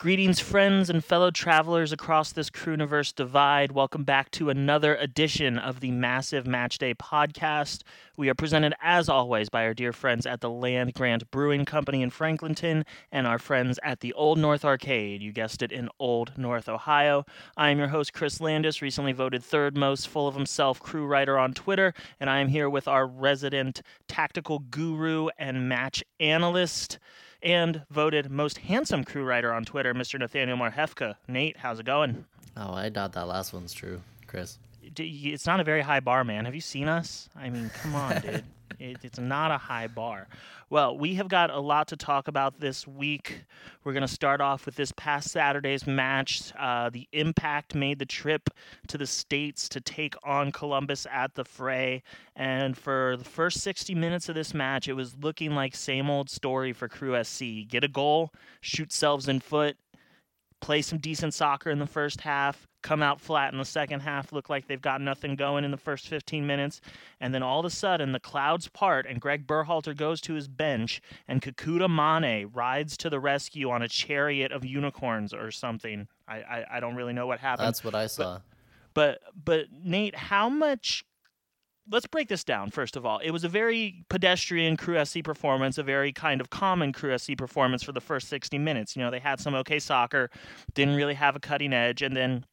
Greetings, friends and fellow travelers across this Crewniverse divide. Welcome back to another edition of the Massive Matchday podcast. We are presented, as always, by our dear friends at the Land Grant Brewing Company in Franklinton and our friends at the Old North Arcade, you guessed it, in Old North, Ohio. I am your host, Chris Landis, recently voted third most full of himself crew writer on Twitter, and I am here with our resident tactical guru and match analyst, and voted most handsome crew writer on Twitter, Mr. Nathaniel Marhefka. Nate, how's it going? Oh, I doubt that last one's true, Chris. It's not a very high bar, man. Have you seen us? I mean, come on, dude. It's not a high bar. Well, we have got a lot to talk about this week. We're going to start off with this past Saturday's match. The Impact made the trip to the States to take on Columbus at the Fray. And for the first 60 minutes of this match, it was looking like same old story for Crew SC. Get a goal, shoot selves in foot, play some decent soccer in the first half, come out flat in the second half, look like they've got nothing going in the first 15 minutes, and then all of a sudden the clouds part and Greg Berhalter goes to his bench and Kekuta Mane rides to the rescue on a chariot of unicorns or something. I don't really know what happened. That's what I saw. But Nate, how much... Let's break this down, first of all. It was a very pedestrian Crew SC performance, a very kind of common Crew SC performance for the first 60 minutes. You know, they had some okay soccer, didn't really have a cutting edge, and then,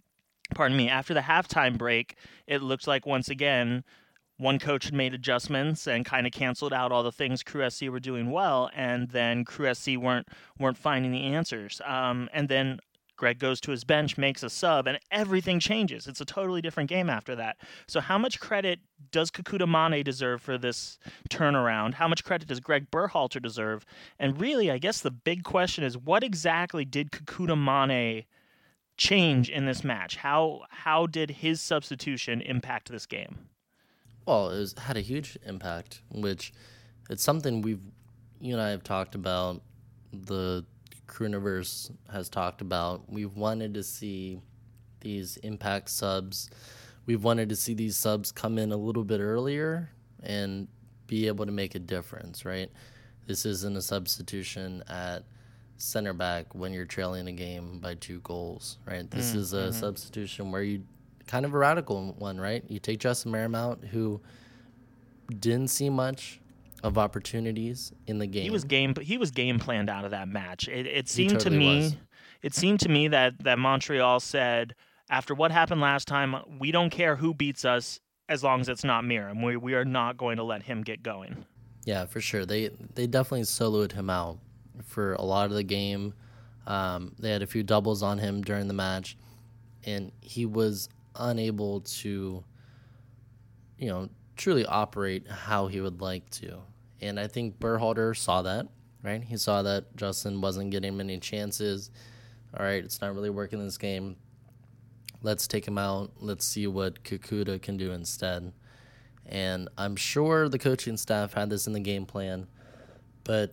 after the halftime break, it looked like, once again, one coach had made adjustments and kind of canceled out all the things Crew SC were doing well, and then Crew SC weren't finding the answers. And then Greg goes to his bench, makes a sub, and everything changes. It's a totally different game after that. So how much credit does Kekuta Mane deserve for this turnaround? How much credit does Greg Berhalter deserve? And really, I guess the big question is, what exactly did Kekuta Mane change in this match? How did his substitution impact this game? Well, had a huge impact, which it's something you and I have talked about, the Crewniverse has talked about. We've wanted to see these impact subs. We've wanted to see these subs come in a little bit earlier and be able to make a difference, right? This isn't a substitution at center back when you're trailing a game by 2 goals, right? This is a substitution where you kind of a radical one, right? You take Justin Merriman, who didn't see much of opportunities in the game. He was game planned out of that match. It seemed totally to me was. It seemed to me that Montreal said, after what happened last time, we don't care who beats us as long as it's not Miram. We are not going to let him get going. Yeah, for sure. They definitely soloed him out for a lot of the game. They had a few doubles on him during the match, and he was unable to, truly operate how he would like to. And I think Berhalter saw that, right? He saw that Justin wasn't getting many chances. All right, it's not really working this game. Let's take him out. Let's see what Kekuta can do instead. And I'm sure the coaching staff had this in the game plan. But,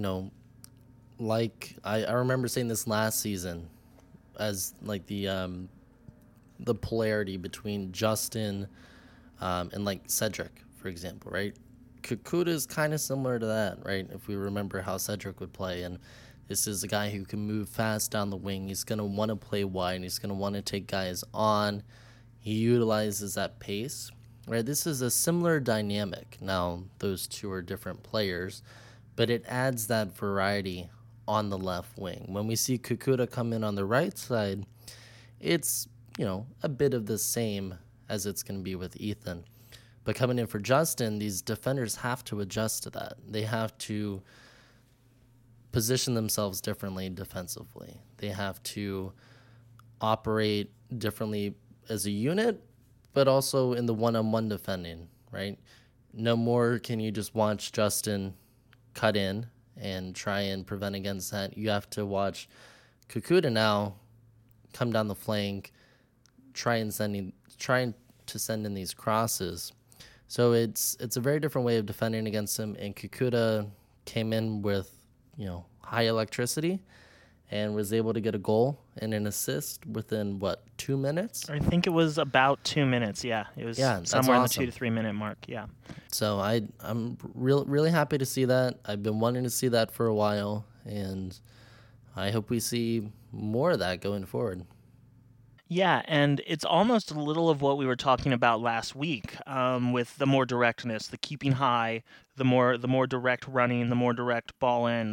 like I remember saying this last season as like the polarity between Justin and like Cedric, for example, right? Kekuta is kind of similar to that, right? If we remember how Cedric would play, and this is a guy who can move fast down the wing. He's going to want to play wide. He's going to want to take guys on. He utilizes that pace, right? This is a similar dynamic. Now, those two are different players, but it adds that variety on the left wing. When we see Kekuta come in on the right side, it's, a bit of the same as it's going to be with Ethan. But coming in for Justin, these defenders have to adjust to that. They have to position themselves differently defensively. They have to operate differently as a unit, but also in the one-on-one defending, right? No more can you just watch Justin cut in and try and prevent against that. You have to watch Kekuta now come down the flank, trying to send in these crosses. So it's a very different way of defending against him. And Kekuta came in with, high electricity and was able to get a goal and an assist within, 2 minutes? I think it was about 2 minutes, yeah. It was somewhere in the 2 to 3 minute mark, yeah. So I'm really happy to see that. I've been wanting to see that for a while, and I hope we see more of that going forward. Yeah, and it's almost a little of what we were talking about last week, with the more directness, the keeping high, the more direct running, the more direct ball in.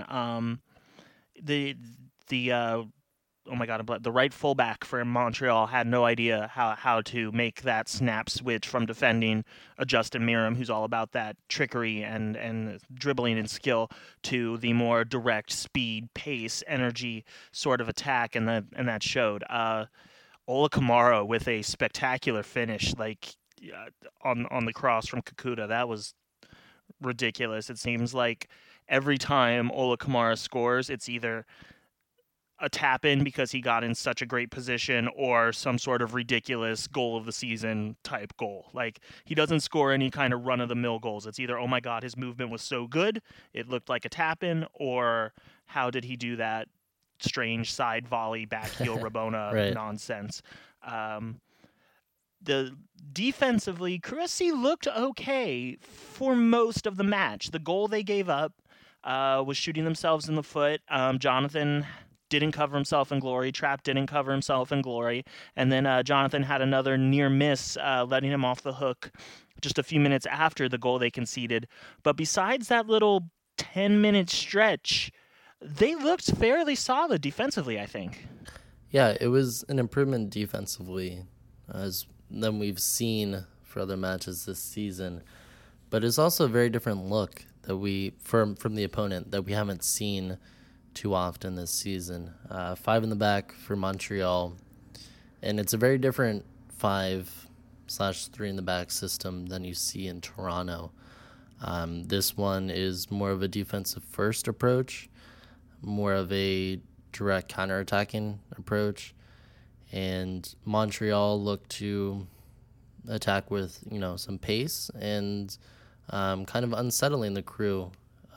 The the oh my god, the right fullback for Montreal had no idea how to make that snap switch from defending a Justin Miram, who's all about that trickery and dribbling and skill, to the more direct speed, pace, energy sort of attack, and that showed. Ola Kamara with a spectacular finish, like on the cross from Kakuta. That was ridiculous. It seems like every time Ola Kamara scores, it's either a tap in because he got in such a great position or some sort of ridiculous goal of the season type goal. Like, he doesn't score any kind of run of the mill goals. It's either, oh my god, his movement was so good, it looked like a tap in, or how did he do that strange side volley back heel Rabona Right. nonsense. Um, the defensively, Cressy looked okay for most of the match. The goal they gave up was shooting themselves in the foot. Jonathan didn't cover himself in glory. Trapp didn't cover himself in glory. And then Jonathan had another near miss, letting him off the hook just a few minutes after the goal they conceded. But besides that little 10-minute stretch, they looked fairly solid defensively, I think. Yeah, it was an improvement defensively as than we've seen for other matches this season. But it's also a very different look that we from the opponent that we haven't seen too often this season. 5 in the back for Montreal, and it's a very different 5/3 in the back system than you see in Toronto. This one is more of a defensive first approach, more of a direct counterattacking approach, and Montreal looked to attack with some pace and kind of unsettling the Crew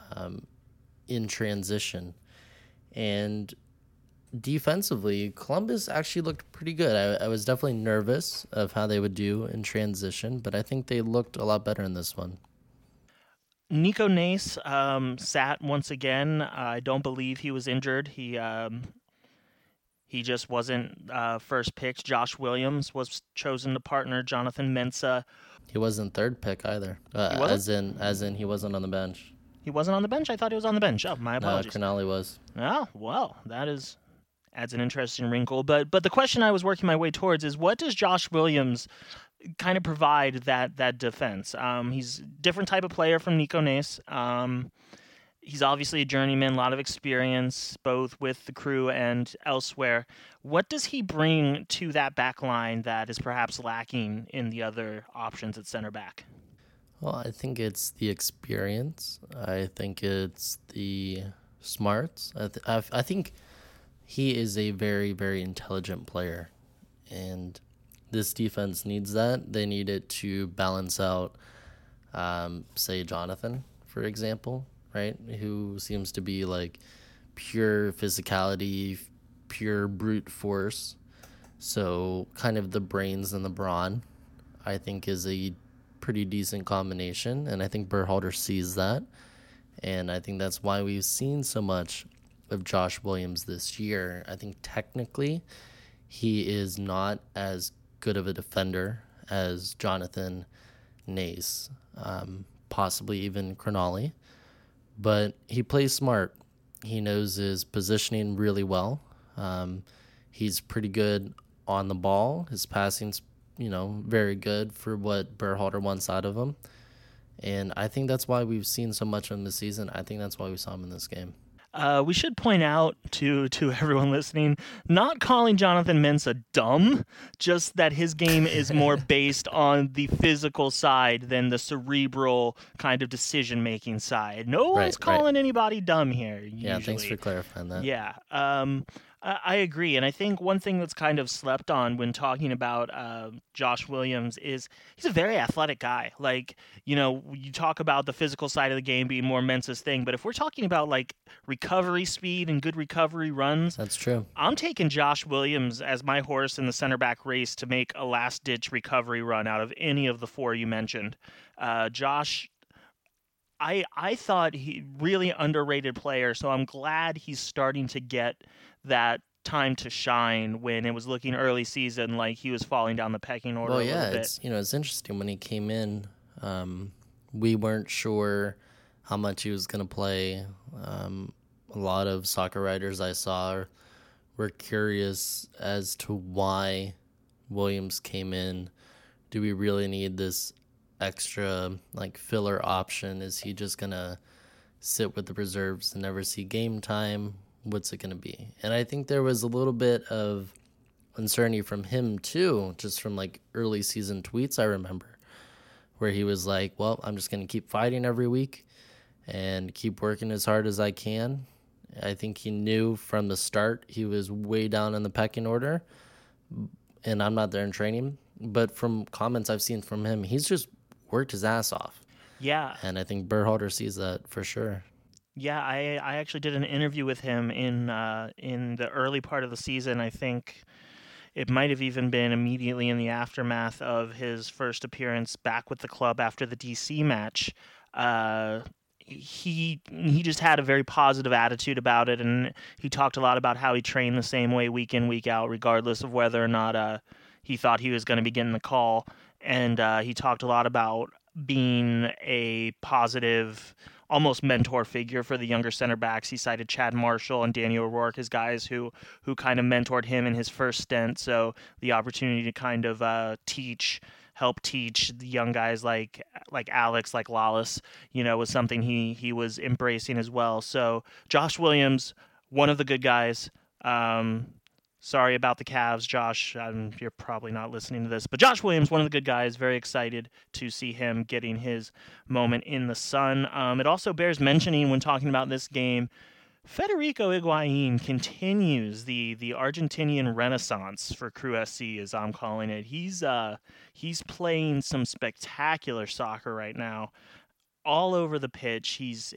in transition. And defensively, Columbus actually looked pretty good. I was definitely nervous of how they would do in transition, but I think they looked a lot better in this one. Nico Nace sat once again. I don't believe he was injured. He just wasn't first picked. Josh Williams was chosen to partner Jonathan Mensah. He wasn't third pick either. He wasn't? As in he wasn't on the bench. He wasn't on the bench? I thought he was on the bench. Oh, my apologies. No, Cronali was. Oh, well, adds an interesting wrinkle. But the question I was working my way towards is, what does Josh Williams kind of provide that defense? He's a different type of player from Nico Nace. He's obviously a journeyman, a lot of experience, both with the Crew and elsewhere. What does he bring to that back line that is perhaps lacking in the other options at center back? Well, I think it's the experience. I think it's the smarts. I think he is a very, very intelligent player, and this defense needs that. They need it to balance out, say, Jonathan, for example, right? Who seems to be like pure physicality, pure brute force. So kind of the brains and the brawn, I think, is a pretty decent combination, and I think Berhalter sees that, and I think that's why we've seen so much of Josh Williams this year. I think technically he is not as good of a defender as Jonathan Nace, possibly even Cronali, but he plays smart. He knows his positioning really well. He's pretty good on the ball. His passing's very good for what Berhalter wants out of him. And I think that's why we've seen so much of him this season. I think that's why we saw him in this game. We should point out to everyone listening, not calling Jonathan Mensah dumb, just that his game is more based on the physical side than the cerebral kind of decision-making side. No one's calling anybody dumb here, usually. Yeah, thanks for clarifying that. Yeah. I agree, and I think one thing that's kind of slept on when talking about Josh Williams is he's a very athletic guy. Like, you talk about the physical side of the game being more Mensah's thing, but if we're talking about like recovery speed and good recovery runs, that's true. I'm taking Josh Williams as my horse in the center back race to make a last-ditch recovery run out of any of the four you mentioned. Josh I thought he really underrated player, so I'm glad he's starting to get that time to shine when it was looking early season like he was falling down the pecking order Well, a little yeah, bit. it's interesting when he came in. We weren't sure how much he was going to play. A lot of soccer writers I saw were curious as to why Williams came in. Do we really need this extra like filler option? Is he just going to sit with the reserves and never see game time? What's it going to be? And I think there was a little bit of uncertainty from him too, just from like early season tweets I remember, where he was like, well, I'm just going to keep fighting every week and keep working as hard as I can. I think he knew from the start he was way down in the pecking order, and I'm not there in training. But from comments I've seen from him, he's just worked his ass off. Yeah. And I think Berhalter sees that for sure. Yeah, I actually did an interview with him in the early part of the season. I think it might have even been immediately in the aftermath of his first appearance back with the club after the DC match. He just had a very positive attitude about it, and he talked a lot about how he trained the same way week in week out, regardless of whether or not he thought he was going to be getting the call. And he talked a lot about being a positive, almost mentor figure for the younger center backs. He cited Chad Marshall and Daniel O'Rourke as guys who kind of mentored him in his first stint. So the opportunity to kind of help teach the young guys like Alex, like Lawless, was something he was embracing as well. So Josh Williams, one of the good guys. Sorry about the Cavs, Josh. You're probably not listening to this, but Josh Williams, one of the good guys. Very excited to see him getting his moment in the sun. It also bears mentioning when talking about this game, Federico Higuain continues the Argentinian renaissance for Crew SC, as I'm calling it. He's playing some spectacular soccer right now, all over the pitch.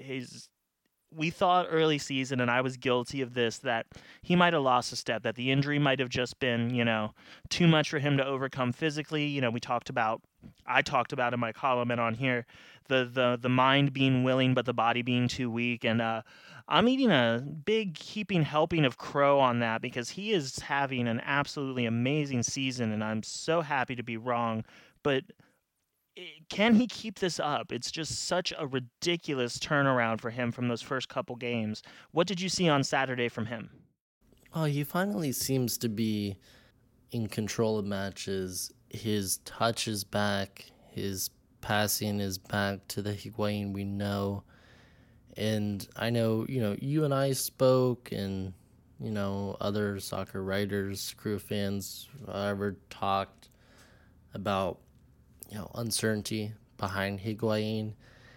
We thought early season, and I was guilty of this, that he might have lost a step, that the injury might have just been, too much for him to overcome physically. I talked about in my column and on here, the mind being willing, but the body being too weak. And I'm eating a big heaping helping of crow on that because he is having an absolutely amazing season, and I'm so happy to be wrong. But can he keep this up? It's just such a ridiculous turnaround for him from those first couple games. What did you see on Saturday from him? Oh, he finally seems to be in control of matches. His touch is back. His passing is back to the Higuain we know. And I know, you and I spoke, and, other soccer writers, Crew fans, ever talked about, uncertainty behind Higuain.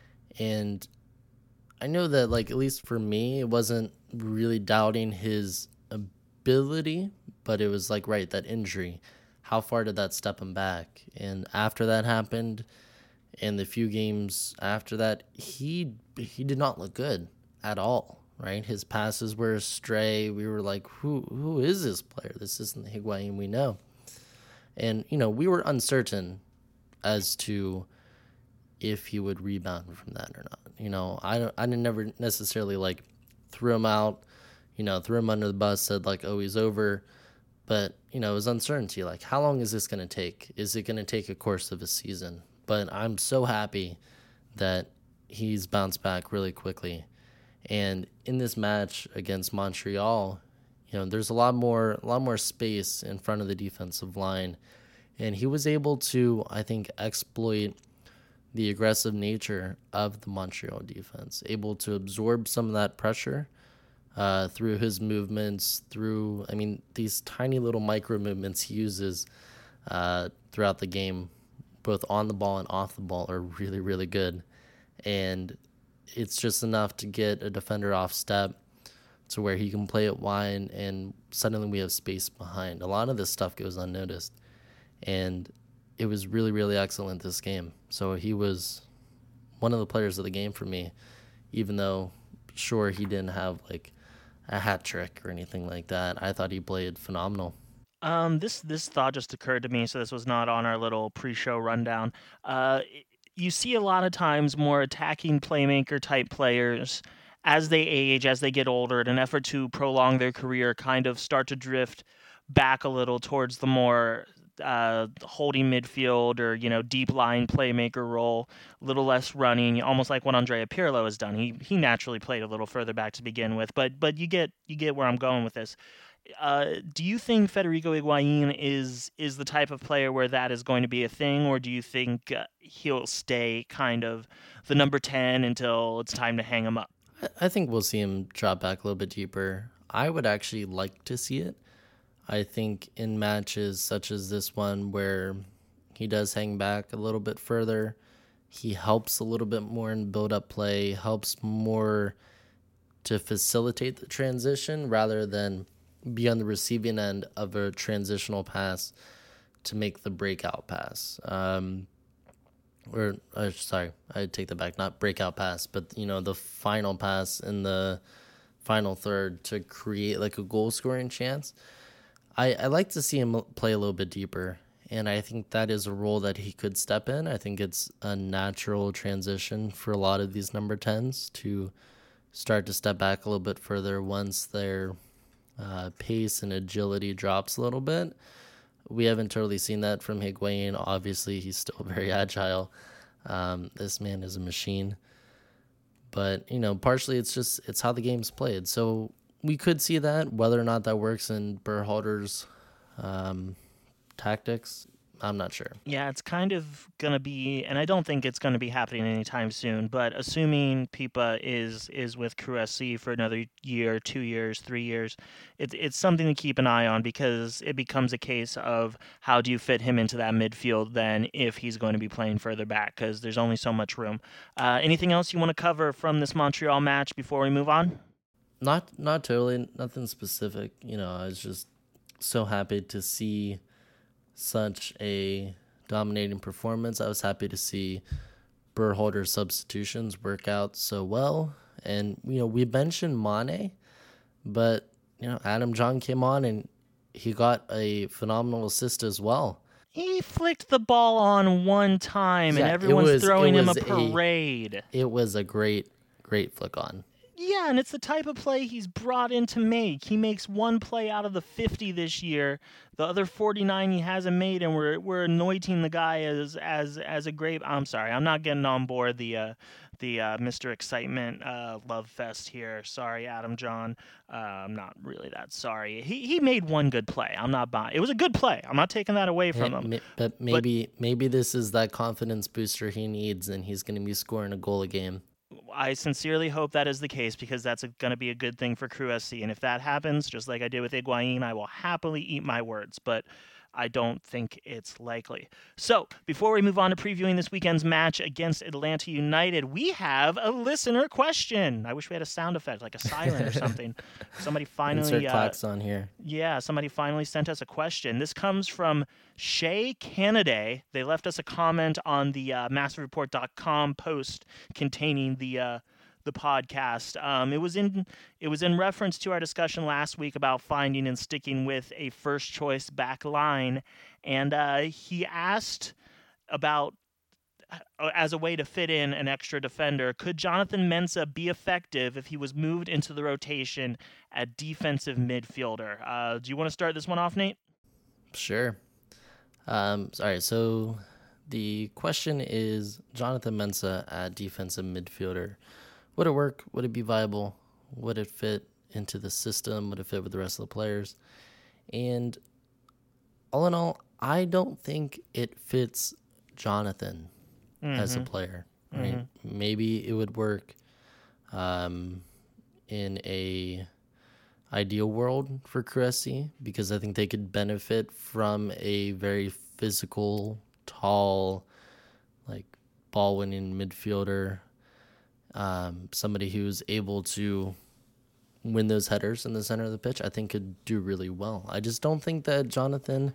And I know that, like, at least for me, it wasn't really doubting his ability, but it was like, right, that injury. How far did that step him back? And after that happened, and the few games after that, he did not look good at all, right? His passes were astray. We were like, who is this player? This isn't the Higuain we know. And, we were uncertain as to if he would rebound from that or not. I didn't never necessarily like threw him out, threw him under the bus, said like, oh, he's over. But, it was uncertainty. Like, how long is this going to take? Is it going to take a course of a season? But I'm so happy that he's bounced back really quickly. And in this match against Montreal, there's a lot more space in front of the defensive line. And he was able to, I think, exploit the aggressive nature of the Montreal defense, able to absorb some of that pressure through his movements, these tiny little micro movements he uses throughout the game, both on the ball and off the ball, are really, really good. And it's just enough to get a defender off step to where he can play it wide, and suddenly we have space behind. A lot of this stuff goes unnoticed. And it was really, really excellent this game. So he was one of the players of the game for me, even though, sure, he didn't have like a hat trick or anything like that. I thought he played phenomenal. This thought just occurred to me, so this was not on our little pre-show rundown. you see a lot of times more attacking playmaker type players as they age, as they get older, in an effort to prolong their career, kind of start to drift back a little towards the more holding midfield or deep line playmaker role, a little less running, almost like what Andrea Pirlo has done. He naturally played a little further back to begin with, but you get where I'm going with this. Do you think Federico Higuain is the type of player where that is going to be a thing, or do you think he'll stay kind of the number 10 until it's time to hang him up? I think we'll see him drop back a little bit deeper. I would actually like to see it. I think in matches such as this one where he does hang back a little bit further, he helps a little bit more in build-up play, helps more to facilitate the transition rather than be on the receiving end of a transitional pass to make the breakout pass. Sorry, I take that back. Not breakout pass, but the final pass in the final third to create like a goal scoring chance. I like to see him play a little bit deeper, and I think that is a role that he could step in. I think it's a natural transition for a lot of these number 10s to start to step back a little bit further once their pace and agility drops a little bit. We haven't totally seen that from Higuain. Obviously, he's still very agile. This man is a machine. But, partially it's how the game's played. So we could see that. Whether or not that works in Berhalter's tactics, I'm not sure. Yeah, it's kind of going to be, and I don't think it's going to be happening anytime soon, but assuming Pipa is with Crew SC for another year, 2 years, 3 years, it's something to keep an eye on, because it becomes a case of how do you fit him into that midfield then if he's going to be playing further back, because there's only so much room. Anything else you want to cover from this Montreal match before we move on? Not totally, nothing specific. I was just so happy to see such a dominating performance. I was happy to see Berhalter's substitutions work out so well. And, we mentioned Mane, but, Adam John came on and he got a phenomenal assist as well. He flicked the ball on one time, and everyone's throwing him a parade. It was a great flick on. Yeah, and it's the type of play he's brought in to make. He makes one play out of the 50 this year. The other 49 he hasn't made, and we're anointing the guy as a great. I'm sorry, I'm not getting on board the Mr. Excitement love fest here. Sorry, Adam John. I'm not really that sorry. He made one good play. I'm not buying. It was a good play. I'm not taking that away from him. But maybe this is that confidence booster he needs, and he's going to be scoring a goal a game. I sincerely hope that is the case, because that's going to be a good thing for Crew SC. And if that happens, just like I did with Higuain, I will happily eat my words. But I don't think it's likely. So, before we move on to previewing this weekend's match against Atlanta United, we have a listener question. I wish we had a sound effect, like a siren or something. Somebody finally... Insert clacks on here. Yeah, somebody finally sent us a question. This comes from Shay Canaday. They left us a comment on the MassiveReport.com post containing the podcast. It was in reference to our discussion last week about finding and sticking with a first choice back line, and he asked about, as a way to fit in an extra defender, could Jonathan Mensah be effective if he was moved into the rotation at defensive midfielder? Do you want to start this one off, Nate? Sure. Sorry. So the question is Jonathan Mensah at defensive midfielder. Would it work? Would it be viable? Would it fit into the system? Would it fit with the rest of the players? And all in all, I don't think it fits Jonathan as a player. Right? Maybe it would work in a ideal world for Crew SC, because I think they could benefit from a very physical, tall, like ball-winning midfielder. Somebody who's able to win those headers in the center of the pitch, I think could do really well. I just don't think that Jonathan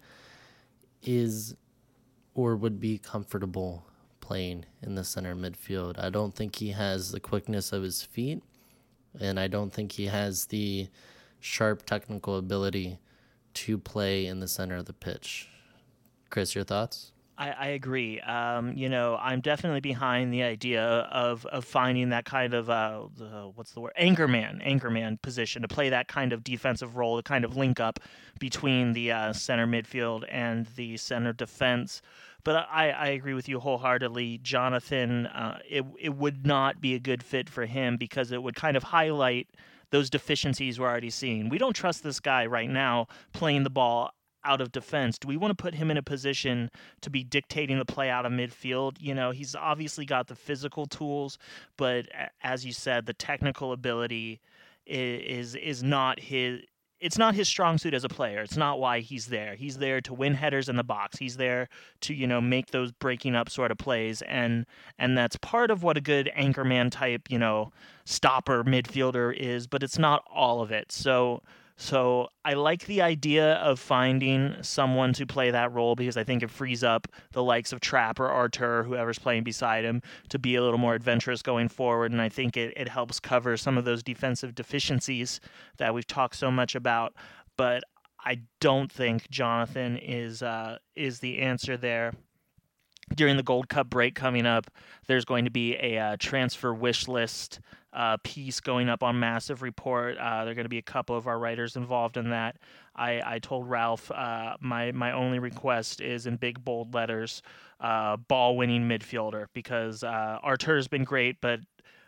is or would be comfortable playing in the center midfield. I don't think he has the quickness of his feet, and I don't think he has the sharp technical ability to play in the center of the pitch. Chris, your thoughts? I agree. I'm definitely behind the idea of finding that kind of what's the word, anchorman position to play that kind of defensive role, the kind of link up between the center midfield and the center defense. But I agree with you wholeheartedly, Jonathan. It would not be a good fit for him because it would kind of highlight those deficiencies we're already seeing. We don't trust this guy right now playing the ball out of defense. Do we want to put him in a position to be dictating the play out of midfield? He's obviously got the physical tools, but as you said, the technical ability is not his. It's not his strong suit as a player. It's not why he's there. He's there to win headers in the box. He's there to make those breaking up sort of plays, and that's part of what a good anchorman type stopper midfielder is. But it's not all of it. So I like the idea of finding someone to play that role because I think it frees up the likes of Trapp or Artur, whoever's playing beside him, to be a little more adventurous going forward. And I think it helps cover some of those defensive deficiencies that we've talked so much about. But I don't think Jonathan is the answer there. During the Gold Cup break coming up, there's going to be a transfer wish list piece going up on Massive Report. There are going to be a couple of our writers involved in that. I told Ralph my only request is in big bold letters, ball-winning midfielder, because Artur's been great, but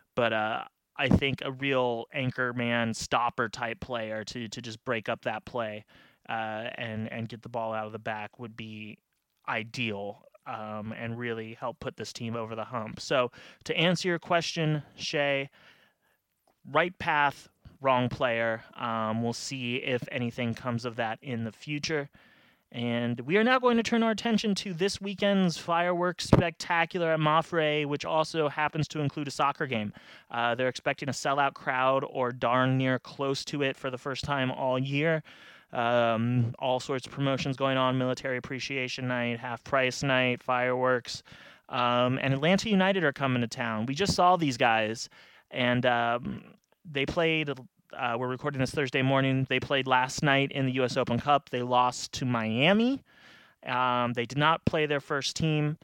I think a real anchor man stopper type player to just break up that play and get the ball out of the back would be ideal. And really help put this team over the hump. So to answer your question, Shay, right path, wrong player. We'll see if anything comes of that in the future. And we are now going to turn our attention to this weekend's fireworks spectacular at Mafre, which also happens to include a soccer game. They're expecting a sellout crowd or darn near close to it for the first time all year. All sorts of promotions going on, military appreciation night, half price night, fireworks, and Atlanta United are coming to town. We just saw these guys, and they played, we're recording this Thursday morning, they played last night in the U.S. Open Cup. They lost to Miami. They did not play their first team,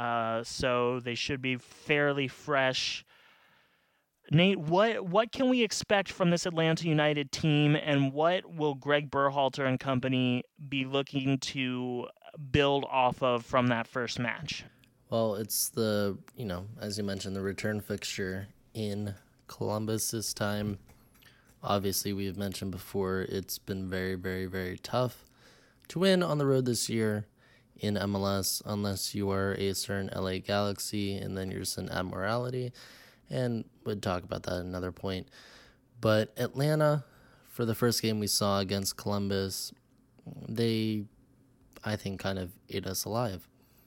so they should be fairly fresh. Nate, what can we expect from this Atlanta United team, and what will Greg Berhalter and company be looking to build off of from that first match? Well, it's as you mentioned, the return fixture in Columbus this time. Obviously, we've mentioned before, it's been very, very, very tough to win on the road this year in MLS unless you are a certain LA Galaxy and then you're just an Admiralty. And we'll talk about that at another point. But Atlanta, for the first game we saw against Columbus, they, I think, kind of ate us alive.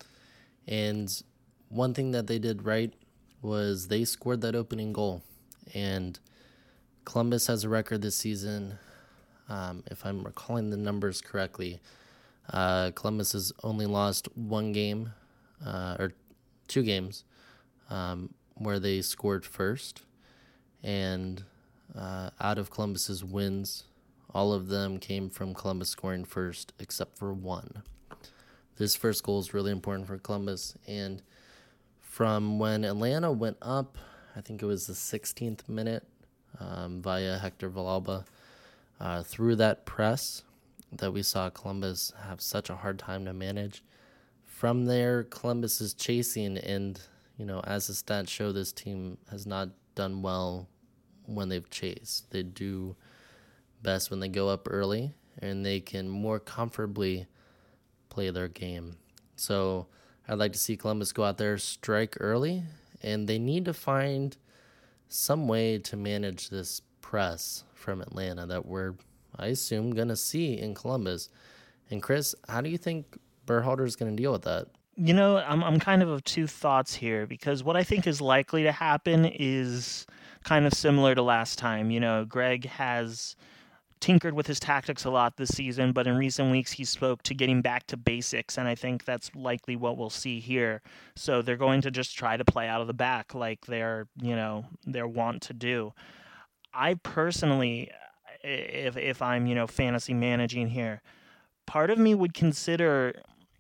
And one thing that they did right was they scored that opening goal. And Columbus has a record this season, if I'm recalling the numbers correctly, Columbus has only lost one game, or two games, where they scored first, and out of Columbus's wins, all of them came from Columbus scoring first, except for one. This first goal is really important for Columbus, and from when Atlanta went up, I think it was the 16th minute, via Hector Villalba, through that press that we saw Columbus have such a hard time to manage. From there, Columbus is chasing, and as the stats show, this team has not done well when they've chased. They do best when they go up early and they can more comfortably play their game. So I'd like to see Columbus go out there, strike early, and they need to find some way to manage this press from Atlanta that we're, I assume, going to see in Columbus. And Chris, how do you think Berhalter is going to deal with that? I'm kind of two thoughts here, because what I think is likely to happen is kind of similar to last time. Greg has tinkered with his tactics a lot this season, but in recent weeks he spoke to getting back to basics, and I think that's likely what we'll see here. So they're going to just try to play out of the back like they're wont to do. I personally, if I'm fantasy managing here, part of me would consider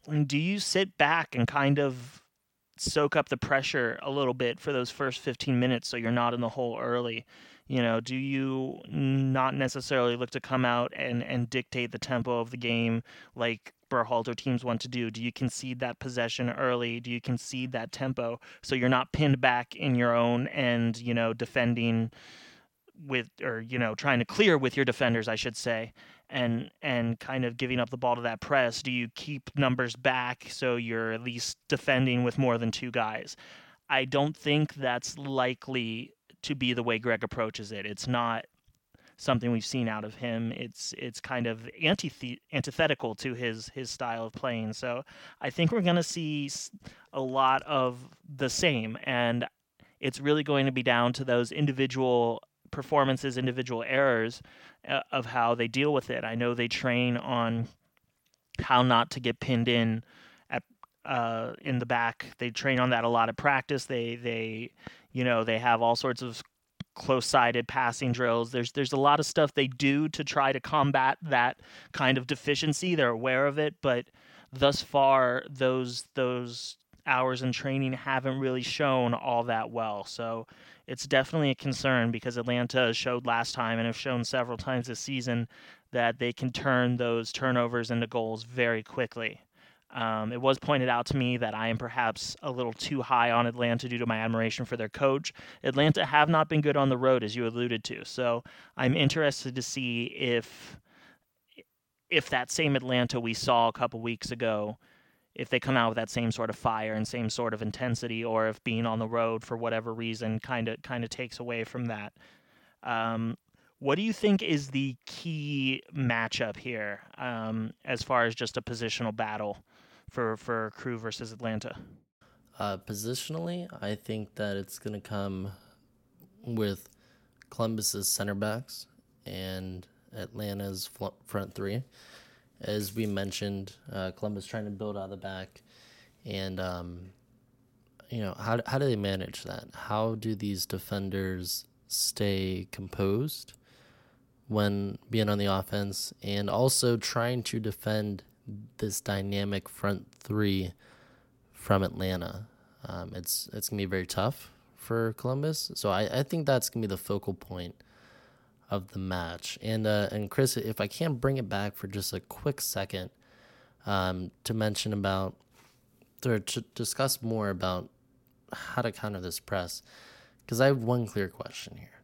do you sit back and kind of soak up the pressure a little bit for those first 15 minutes so you're not in the hole early? Do you not necessarily look to come out and dictate the tempo of the game like Berhalter teams want to do? Do you concede that possession early? Do you concede that tempo so you're not pinned back in your own end, defending with, or trying to clear with your defenders, I should say, and kind of giving up the ball to that press? Do you keep numbers back so you're at least defending with more than two guys? I don't think that's likely to be the way Greg approaches it. It's not something we've seen out of him. It's kind of antithetical to his style of playing. So I think we're going to see a lot of the same, and it's really going to be down to those individual performances, individual errors of how they deal with it. I know they train on how not to get pinned in at in the back. They train on that a lot at practice. They have all sorts of close-sided passing drills. There's a lot of stuff they do to try to combat that kind of deficiency. They're aware of it, but thus far those hours in training haven't really shown all that well. So it's definitely a concern because Atlanta showed last time and have shown several times this season that they can turn those turnovers into goals very quickly. It was pointed out to me that I am perhaps a little too high on Atlanta due to my admiration for their coach. Atlanta have not been good on the road, as you alluded to. So I'm interested to see if that same Atlanta we saw a couple weeks ago, if they come out with that same sort of fire and same sort of intensity, or if being on the road for whatever reason kind of takes away from that. What do you think is the key matchup here, as far as just a positional battle for Crew versus Atlanta? Positionally, I think that it's going to come with Columbus's center backs and Atlanta's front three. As we mentioned, Columbus trying to build out of the back, and how do they manage that? How do these defenders stay composed when being on the offense, and also trying to defend this dynamic front three from Atlanta? It's gonna be very tough for Columbus, so I think that's gonna be the focal point of the match. And Chris, if I can bring it back for just a quick second, to mention about, to discuss more about how to counter this press, because I have one clear question here: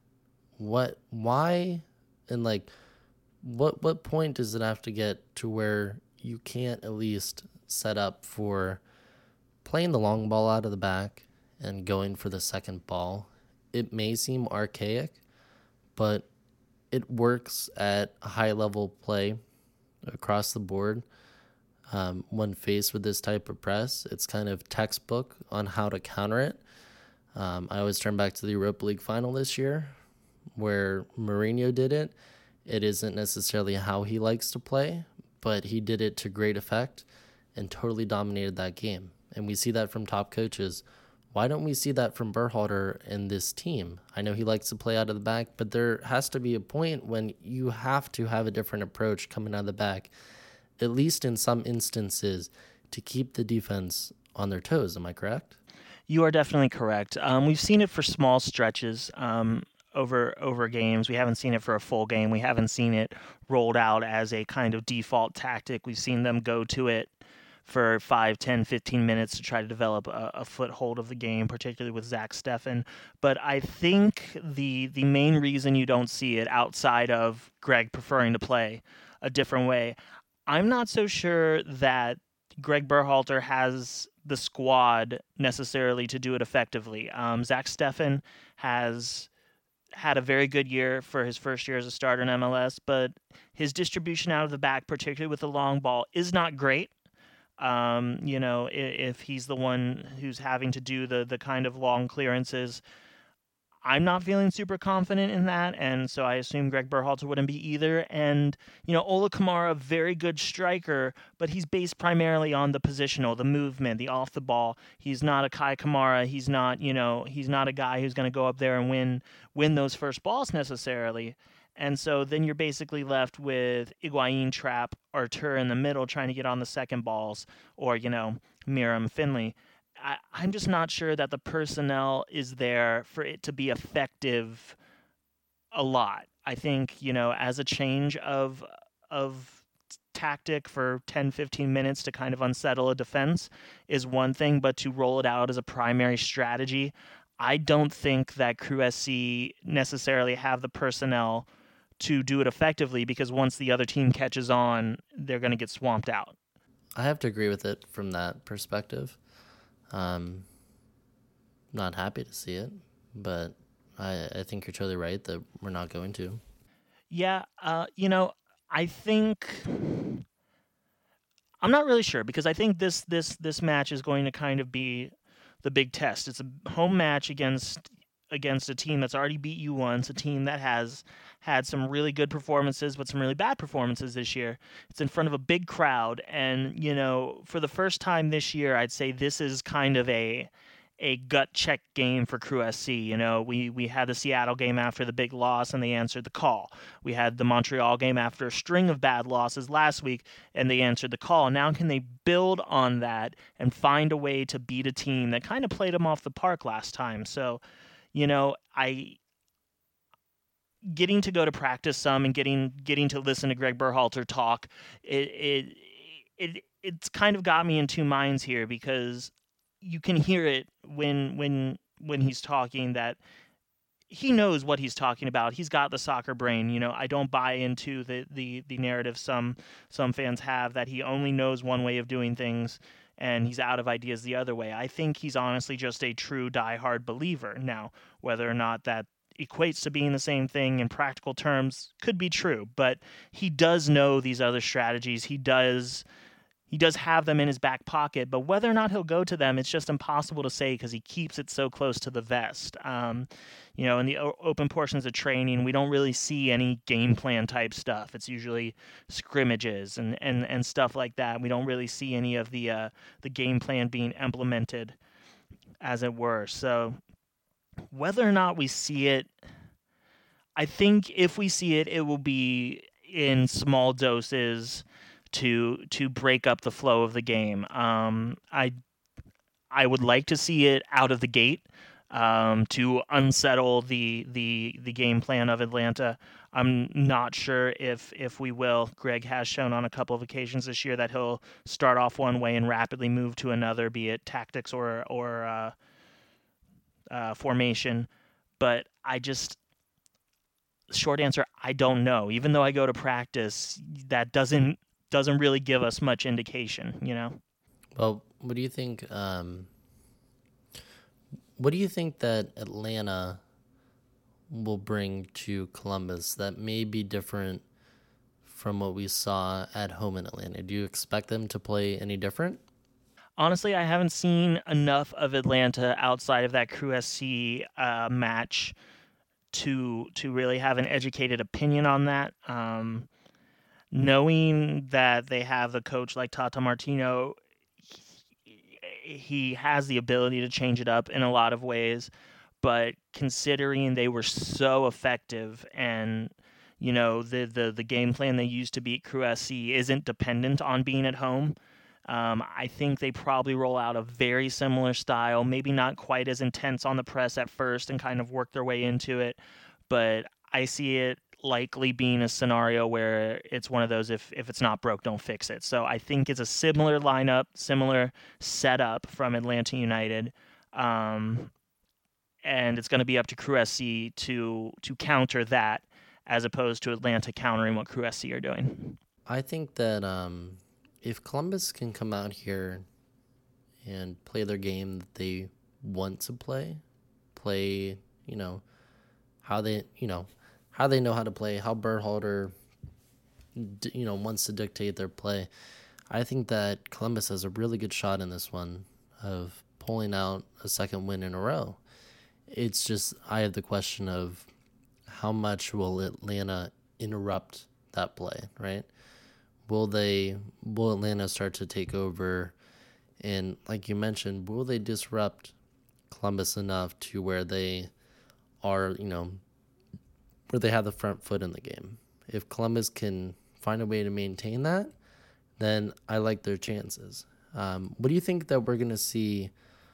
why, and what point does it have to get to where you can't at least set up for playing the long ball out of the back and going for the second ball? It may seem archaic, but it works at a high level play across the board. When faced with this type of press, it's kind of textbook on how to counter it. I always turn back to the Europa League final this year where Mourinho did it. It isn't necessarily how he likes to play, but he did it to great effect and totally dominated that game. And we see that from top coaches. Why don't we see that from Berhalter and this team? I know he likes to play out of the back, but there has to be a point when you have to have a different approach coming out of the back, at least in some instances, to keep the defense on their toes. Am I correct? You are definitely correct. We've seen it for small stretches over games. We haven't seen it for a full game. We haven't seen it rolled out as a kind of default tactic. We've seen them go to it for 5, 10, 15 minutes to try to develop a foothold of the game, particularly with Zach Steffen. But I think the main reason you don't see it, outside of Greg preferring to play a different way, I'm not so sure that Greg Berhalter has the squad necessarily to do it effectively. Zach Steffen has had a very good year for his first year as a starter in MLS, but his distribution out of the back, particularly with the long ball, is not great. If he's the one who's having to do the kind of long clearances, I'm not feeling super confident in that, and so I assume Greg Berhalter wouldn't be either. And, Ola Kamara, very good striker, but he's based primarily on the positional, the movement, the off the ball. He's not a Kai Kamara. He's not a guy who's going to go up there and win those first balls necessarily. And so then you're basically left with Higuain, Trapp, Artur in the middle trying to get on the second balls, or, Miram, Finley. I'm just not sure that the personnel is there for it to be effective a lot. I think, as a change of tactic for 10, 15 minutes to kind of unsettle a defense is one thing, but to roll it out as a primary strategy, I don't think that Crew SC necessarily have the personnel to do it effectively, because once the other team catches on, they're going to get swamped out. I have to agree with it from that perspective. Not happy to see it, but I think you're totally right that we're not going to. Yeah, I think I'm not really sure, because I think this match is going to kind of be the big test. It's a home match against a team that's already beat you once, a team that has had some really good performances but some really bad performances this year. It's in front of a big crowd, and for the first time this year, I'd say this is kind of a gut check game for Crew SC. We had the Seattle game after the big loss, and they answered the call. We had the Montreal game after a string of bad losses last week, and they answered the call. Now can they build on that and find a way to beat a team that kind of played them off the park last time? So, I getting to go to practice some and getting to listen to Greg Berhalter talk, it's kind of got me in two minds here, because you can hear it when he's talking, that he knows what he's talking about. He's got the soccer brain. I don't buy into the narrative some fans have, that he only knows one way of doing things and he's out of ideas the other way. I think he's honestly just a true diehard believer. Now, whether or not that equates to being the same thing in practical terms could be true, but he does know these other strategies. He does have them in his back pocket, but whether or not he'll go to them, it's just impossible to say, because he keeps it so close to the vest. In the open portions of training, we don't really see any game plan type stuff. It's usually scrimmages and stuff like that. We don't really see any of the game plan being implemented, as it were. So whether or not we see it, I think if we see it, it will be in small doses to break up the flow of the game. I would like to see it out of the gate, to unsettle the game plan of Atlanta. I'm not sure if we will. Greg has shown on a couple of occasions this year that he'll start off one way and rapidly move to another, be it tactics or formation. But short answer, I don't know. Even though I go to practice, that doesn't really give us much indication. Well, what do you think? What do you think that Atlanta will bring to Columbus that may be different from what we saw at home in Atlanta? Do you expect them to play any different? Honestly, I haven't seen enough of Atlanta outside of that Crew SC match to really have an educated opinion on that. Knowing that they have a coach like Tata Martino, he has the ability to change it up in a lot of ways, but considering they were so effective, and the game plan they used to beat Crew SC isn't dependent on being at home, I think they probably roll out a very similar style, maybe not quite as intense on the press at first and kind of work their way into it, but I see it likely being a scenario where it's one of those, if it's not broke, don't fix it. So I think it's a similar lineup, similar setup from Atlanta United, and it's going to be up to Crew SC to counter that, as opposed to Atlanta countering what Crew SC are doing. I think that if Columbus can come out here and play their game that they want to play, how they know how to play, how Berhalter, wants to dictate their play. I think that Columbus has a really good shot in this one of pulling out a second win in a row. It's just, I have the question of how much will Atlanta interrupt that play, right? Will Atlanta start to take over? And like you mentioned, will they disrupt Columbus enough to where they are, where they have the front foot in the game. If Columbus can find a way to maintain that, then I like their chances. What do you think that we're going to see,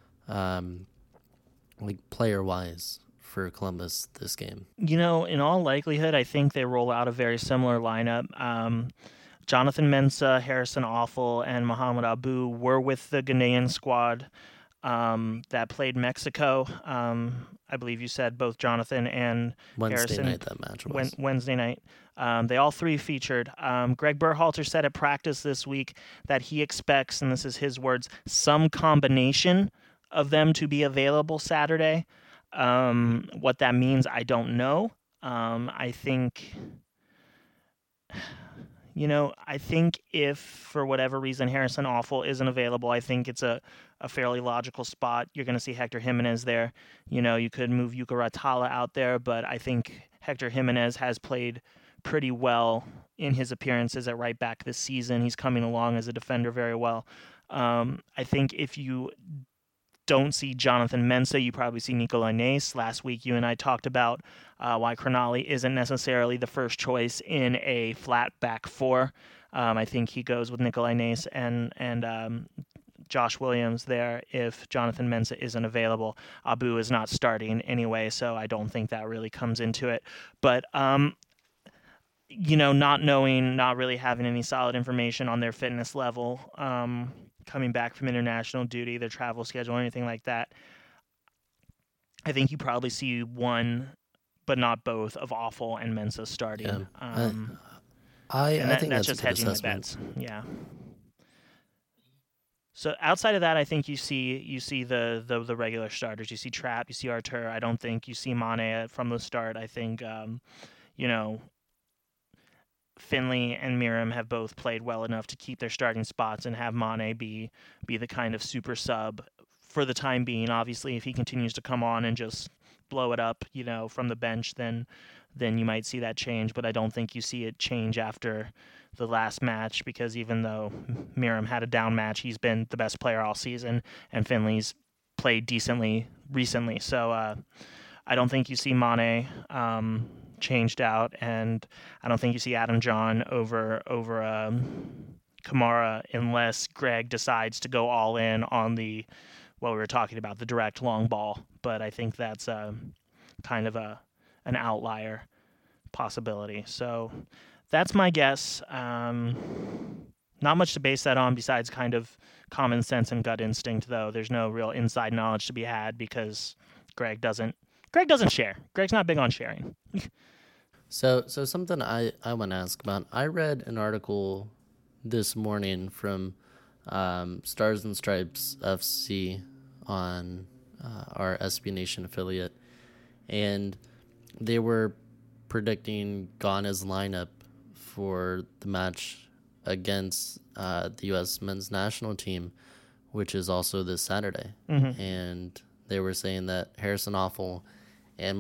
like player-wise, for Columbus this game? In all likelihood, I think they roll out a very similar lineup. Jonathan Mensah, Harrison Awful, and Mohamed Abu were with the Ghanaian squad that played Mexico. I believe you said both Jonathan and Wednesday Harrison. night that match was. Wednesday night. They all three featured. Greg Berhalter said at practice this week that he expects, and this is his words, some combination of them to be available Saturday. What that means, I don't know. I think if for whatever reason Harrison Awful isn't available, I think it's a fairly logical spot. You're going to see Hector Jimenez there. You could move Yuka Ratala out there, but I think Hector Jimenez has played pretty well in his appearances at right back this season. He's coming along as a defender very well. I think if you don't see Jonathan Mensah, you probably see Nicolas Nace. Last week, you and I talked about why Crognali isn't necessarily the first choice in a flat back four. I think he goes with Nicolas Nace and Josh Williams there if Jonathan Mensah isn't available. Abu is not starting anyway, so I don't think that really comes into it. But not really having any solid information on their fitness level, coming back from international duty, their travel schedule, anything like that, I think you probably see one, but not both, of Awful and Mensah starting. Yeah. I think that's just a good hedging my assessment. bets. Yeah. So outside of that, I think you see the regular starters. You see Trapp, you see Artur. I don't think you see Mane from the start. I think Finley and Miram have both played well enough to keep their starting spots and have Mane be the kind of super sub for the time being. Obviously, if he continues to come on and just blow it up, from the bench, then you might see that change. But I don't think you see it change after the last match, because even though Miram had a down match, he's been the best player all season, and Finley's played decently recently. So I don't think you see Mane changed out, and I don't think you see Adam John over Kamara unless Greg decides to go all in on the what we were talking about, the direct long ball. But I think that's kind of an outlier possibility. So that's my guess. Not much to base that on besides kind of common sense and gut instinct, though. There's no real inside knowledge to be had because Greg doesn't share. Greg's not big on sharing. So something I want to ask about. I read an article this morning from Stars and Stripes FC on our SB Nation affiliate, and they were predicting Ghana's lineup for the match against the U.S. men's national team, which is also this Saturday. Mm-hmm. And they were saying that Harrison Awful and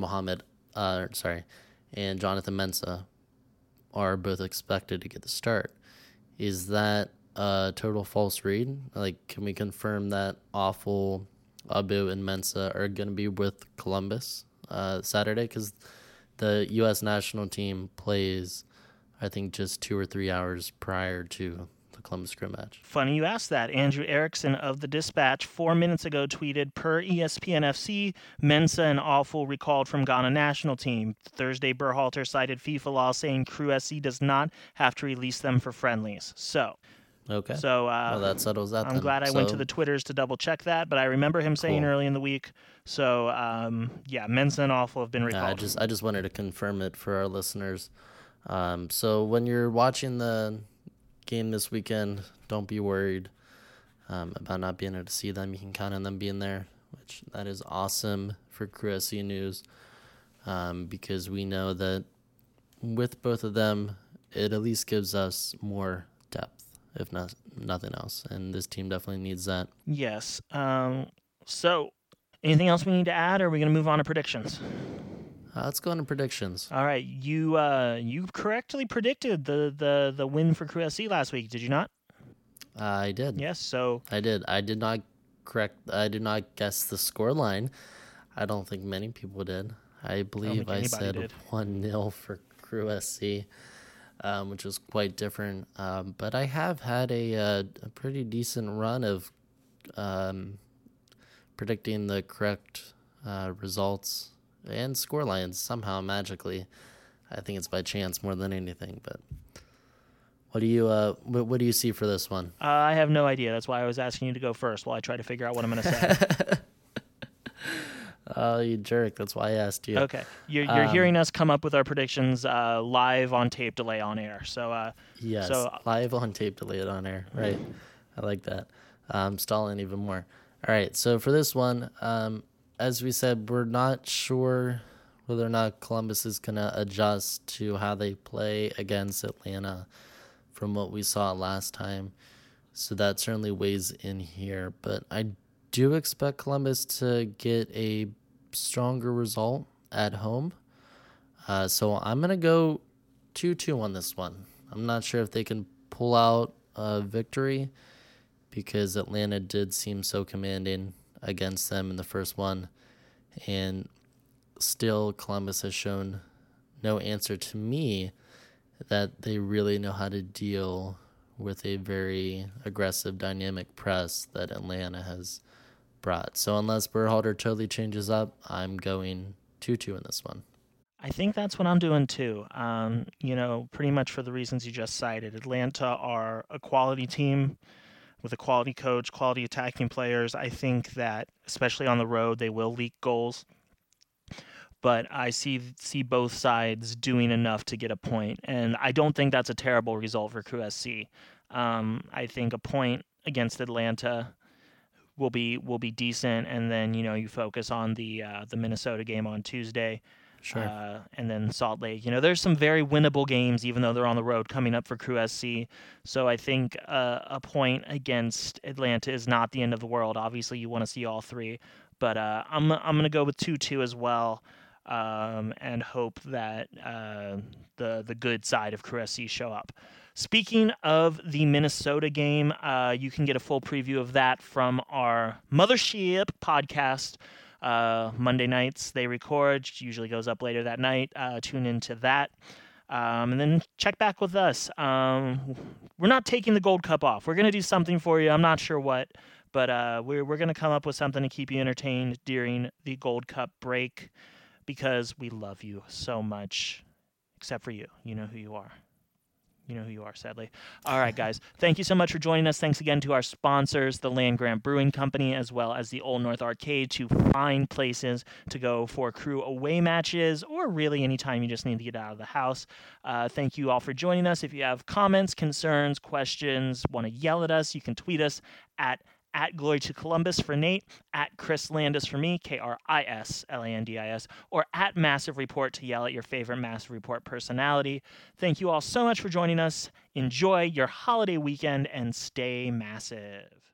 and Jonathan Mensah are both expected to get the start. Is that a total false read? Like, can we confirm that Awful, Abu, and Mensah are going to be with Columbus Saturday? Because the U.S. national team plays, I think, just 2 or 3 hours prior to the Columbus Crew match. Funny you asked that. Andrew Erickson of The Dispatch 4 minutes ago tweeted, per ESPN FC, Mensah and Awful recalled from Ghana national team. Thursday, Berhalter cited FIFA law saying Crew SC does not have to release them for friendlies. Okay. So well, that settles that. I'm glad I went to the Twitters to double check that, but I remember him saying early in the week. So Mensah and Awful have been recalled. Yeah, I just wanted to confirm it for our listeners. So when you're watching the game this weekend, don't be worried about not being able to see them. You can count on them being there, which that is awesome for Crew SC News, because we know that with both of them, it at least gives us more depth, if not nothing else, and this team definitely needs that. Yes. So anything else we need to add, or are we going to move on to predictions? Let's go into predictions. All right, you correctly predicted the win for Crew SC last week, did you not? I did. Yes, so I did. I did not guess the score line. I don't think many people did. I believe I anybody said did. 1-0 for Crew SC, which was quite different. But I have had a pretty decent run of predicting the correct results and score lines somehow magically. I think it's by chance more than anything. But what do you see for this one? I have no idea. That's why I was asking you to go first while I try to figure out what I'm going to say. Oh, you jerk. That's why I asked you. Okay. You're hearing us come up with our predictions live on tape delay on air. So yes, live on tape delay it on air. Right. I like that. Stalling even more. All right. So for this one, as we said, we're not sure whether or not Columbus is going to adjust to how they play against Atlanta from what we saw last time. So that certainly weighs in here. But I do expect Columbus to get a stronger result at home. So I'm going to go 2-2 on this one. I'm not sure if they can pull out a victory because Atlanta did seem so commanding against them in the first one. And still Columbus has shown no answer to me that they really know how to deal with a very aggressive, dynamic press that Atlanta has brought. So unless Berhalter totally changes up, I'm going 2-2 in this one. I think that's what I'm doing too. Pretty much for the reasons you just cited. Atlanta are a quality team with a quality coach, quality attacking players. I think that, especially on the road, they will leak goals. But I see both sides doing enough to get a point, and I don't think that's a terrible result for Crew SC. I think a point against Atlanta will be decent, and then you focus on the Minnesota game on Tuesday, Sure. and then Salt Lake. There's some very winnable games, even though they're on the road, coming up for Crew SC. So I think a point against Atlanta is not the end of the world. Obviously, you want to see all three, but I'm gonna go with 2-2 as well. And hope that the good side of Crew SC show up. Speaking of the Minnesota game, you can get a full preview of that from our Mothership podcast. Monday nights they record, usually goes up later that night. Tune into that. And then check back with us. We're not taking the Gold Cup off. We're going to do something for you. I'm not sure what, but we're going to come up with something to keep you entertained during the Gold Cup break. Because we love you so much, except for you. You know who you are. You know who you are, sadly. All right, guys. Thank you so much for joining us. Thanks again to our sponsors, the Land Grant Brewing Company, as well as the Old North Arcade, two fine places to go for Crew away matches, or really anytime you just need to get out of the house. Thank you all for joining us. If you have comments, concerns, questions, want to yell at us, you can tweet us at Glory to Columbus for Nate, at Chris Landis for me, KrisLandis, or at Massive Report to yell at your favorite Massive Report personality. Thank you all so much for joining us. Enjoy your holiday weekend and stay massive.